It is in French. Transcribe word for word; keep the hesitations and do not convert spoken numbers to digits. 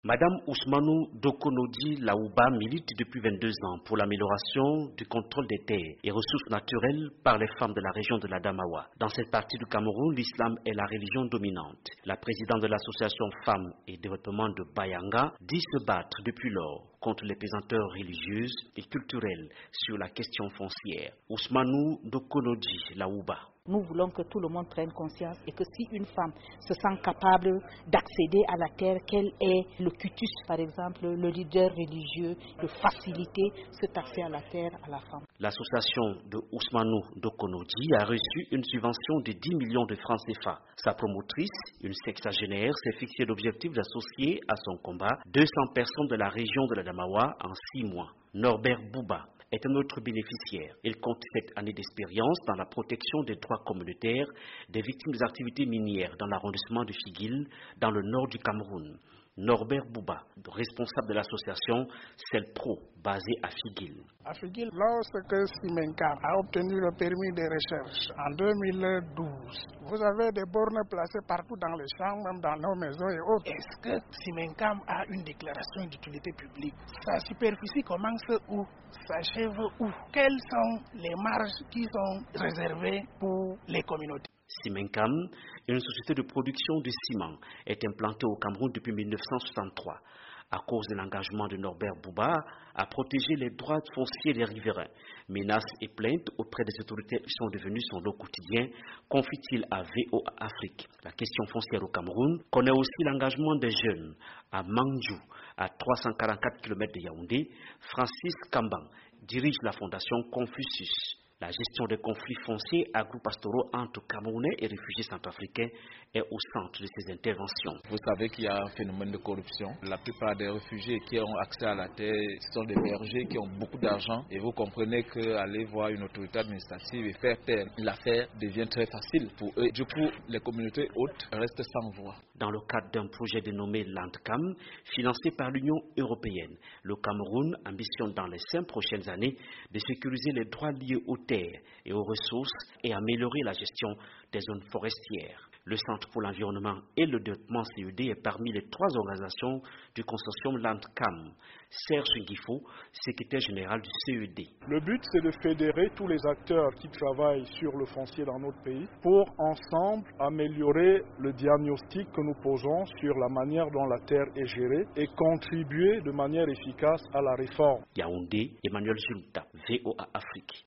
Madame Ousmanou Dokonodi Laouba milite depuis vingt-deux ans pour l'amélioration du contrôle des terres et ressources naturelles par les femmes de la région de la Damawa. Dans cette partie du Cameroun, l'islam est la religion dominante. La présidente de l'association Femmes et Développement de Bayanga dit se battre depuis lors contre les pesanteurs religieuses et culturelles sur la question foncière. Ousmanou Dokonodi Laouba. Nous voulons que tout le monde prenne conscience et que si une femme se sent capable d'accéder à la terre, qu'elle ait le cutus, par exemple, le leader religieux, de faciliter cet accès à la terre à la femme. L'association de Ousmanou Dokonodi a reçu une subvention de dix millions de francs C F A. Sa promotrice, une sexagénaire, s'est fixé l'objectif d'associer à son combat deux cents personnes de la région de la Damawa en six mois. Norbert Bouba est un autre bénéficiaire. Il compte sept années d'expérience dans la protection des droits communautaires des victimes des activités minières dans l'arrondissement de Figuil, dans le nord du Cameroun. Norbert Bouba, responsable de l'association CELPRO, basée à Figuil. À Figuil, lorsque Simencam a obtenu le permis de recherche en deux mille douze, vous avez des bornes placées partout dans les champs, même dans nos maisons et autres. Est-ce que Simencam a une déclaration d'utilité publique? Sa superficie commence où? S'achève où? Quelles sont les marges qui sont réservées pour les communautés? Simencam, une société de production de ciment, est implantée au Cameroun depuis mille neuf cent soixante-trois. À cause de l'engagement de Norbert Bouba à protéger les droits fonciers des riverains, menaces et plaintes auprès des autorités sont devenues son lot quotidien, confie-t-il à V O A Afrique. La question foncière au Cameroun connaît aussi l'engagement des jeunes. À Manjou, à trois cent quarante-quatre kilomètres de Yaoundé, Francis Kamban dirige la fondation Confucius. La gestion des conflits fonciers agro-pastoraux entre Camerounais et réfugiés centrafricains est au centre de ces interventions. Vous savez qu'il y a un phénomène de corruption. La plupart des réfugiés qui ont accès à la terre sont des bergers qui ont beaucoup d'argent. Et vous comprenez qu'aller voir une autorité administrative et faire taire l'affaire devient très facile pour eux. Du coup, les communautés hautes restent sans voix. Dans le cadre d'un projet dénommé Landcam, financé par l'Union européenne, le Cameroun ambitionne dans les cinq prochaines années de sécuriser les droits liés aux terres et aux ressources et améliorer la gestion des zones forestières. Le Centre pour l'environnement et le développement C E D est parmi les trois organisations du consortium Landcam. Serge Nguifo, secrétaire général du C E D. Le but, c'est de fédérer tous les acteurs qui travaillent sur le foncier dans notre pays pour ensemble améliorer le diagnostic que nous posons sur la manière dont la terre est gérée et contribuer de manière efficace à la réforme. Yaoundé, Emmanuel Julta, V O A Afrique.